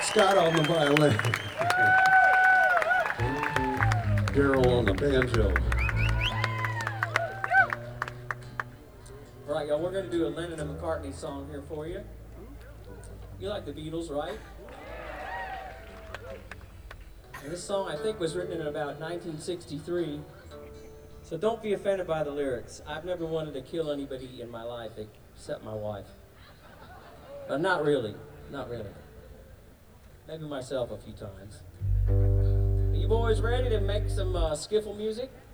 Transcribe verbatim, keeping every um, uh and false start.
Scott on the violin. Daryl on the banjo. All right, y'all, we're going to do a Lennon and McCartney song here for you. You like the Beatles, right? And this song, I think, was written in about nineteen sixty-three. So don't be offended by the lyrics. I've never wanted to kill anybody in my life except my wife. But not really, not really. Maybe myself a few times. Are you boys ready to make some uh, skiffle music?